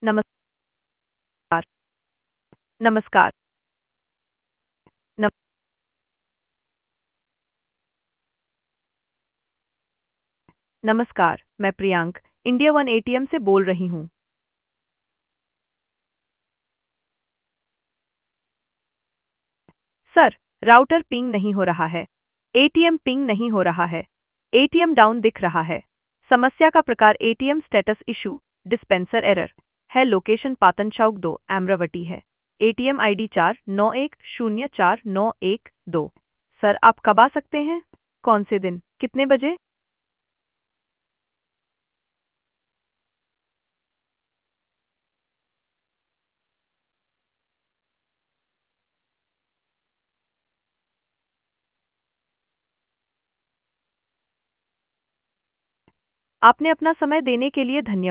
नमस्कार। नमस्कार। नम नमस्कार, मैं प्रियांक, इंडिया वन एटीएम से बोल रही हूँ। सर, राउटर पिंग नहीं हो रहा है। एटीएम पिंग नहीं हो रहा है। एटीएम डाउन दिख रहा है। समस्या का प्रकार ATM status issue, dispenser error है। लोकेशन पातन चौक 2, अमरावती है। ATM ID 49049112। सर, आप कब आ सकते हैं? कौन से दिन? कितने बजे? आपने अपना समय देने के लिए धन्यवाद।